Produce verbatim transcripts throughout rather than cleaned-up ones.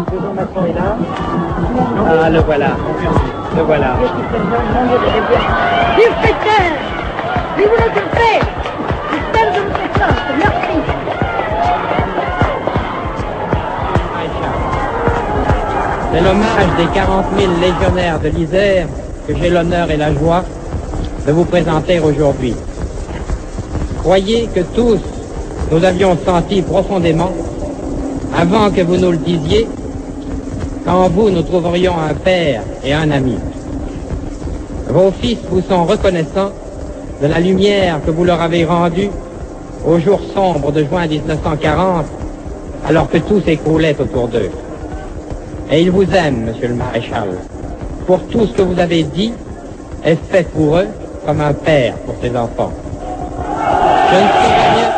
Jean Macron est là. Ah, le voilà. Le voilà. Vive Pétain! Vive notre paix! J'espère de notre chance. Merci. C'est l'hommage des quarante mille légionnaires de l'Isère que j'ai l'honneur et la joie de vous présenter aujourd'hui. Croyez que tous nous avions senti profondément, avant que vous nous le disiez, qu'en vous nous trouverions un père et un ami. Vos fils vous sont reconnaissants de la lumière que vous leur avez rendue au jour sombre de juin mille neuf cent quarante, alors que tout s'écroulait autour d'eux. Et ils vous aiment, monsieur le maréchal, pour tout ce que vous avez dit est fait pour eux comme un père pour ses enfants. Je ne saurais mieux,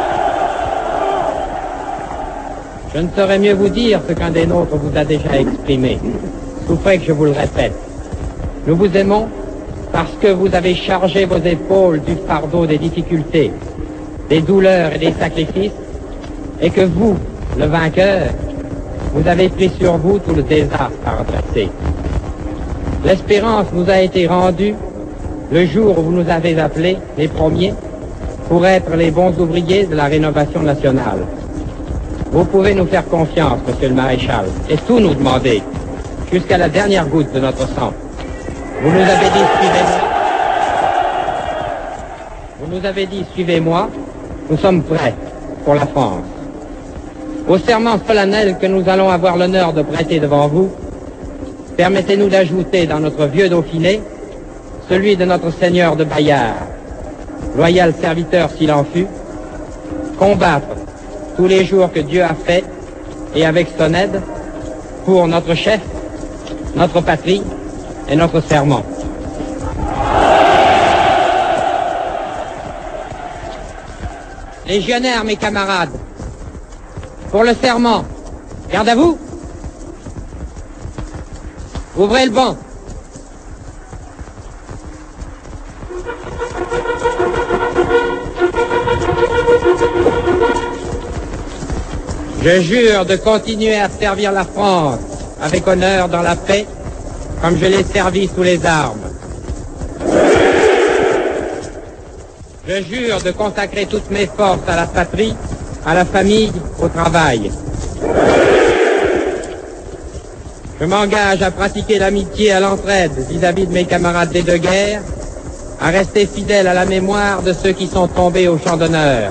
je ne saurais mieux vous dire ce qu'un des nôtres vous a déjà exprimé. Souffrez que je vous le répète. Nous vous aimons parce que vous avez chargé vos épaules du fardeau des difficultés, des douleurs et des sacrifices, et que vous, le vainqueur, vous avez pris sur vous tout le désastre à redresser. L'espérance nous a été rendue le jour où vous nous avez appelés, les premiers, pour être les bons ouvriers de la rénovation nationale. Vous pouvez nous faire confiance, monsieur le maréchal, et tout nous demander, jusqu'à la dernière goutte de notre sang. Vous nous avez dit, suivez-moi. Vous nous avez dit, suivez-moi. Nous sommes prêts pour la France. Au serment solennel que nous allons avoir l'honneur de prêter devant vous, permettez-nous d'ajouter dans notre vieux Dauphiné celui de notre seigneur de Bayard, loyal serviteur s'il en fut, combattre tous les jours que Dieu a fait et avec son aide pour notre chef, notre patrie et notre serment. Légionnaires, mes camarades, pour le serment, garde à vous. Ouvrez le banc. Je jure de continuer à servir la France avec honneur dans la paix, comme je l'ai servi sous les armes. Je jure de consacrer toutes mes forces à la patrie, à la famille, au travail. Je m'engage à pratiquer l'amitié et l'entraide vis-à-vis de mes camarades des deux guerres, à rester fidèle à la mémoire de ceux qui sont tombés au champ d'honneur.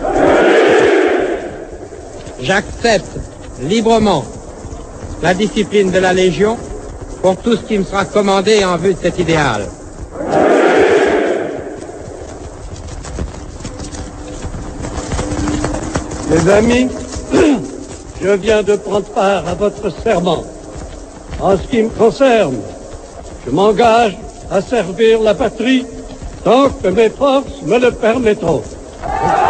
J'accepte librement la discipline de la Légion pour tout ce qui me sera commandé en vue de cet idéal. Mes amis, je viens de prendre part à votre serment. En ce qui me concerne, je m'engage à servir la patrie tant que mes forces me le permettront.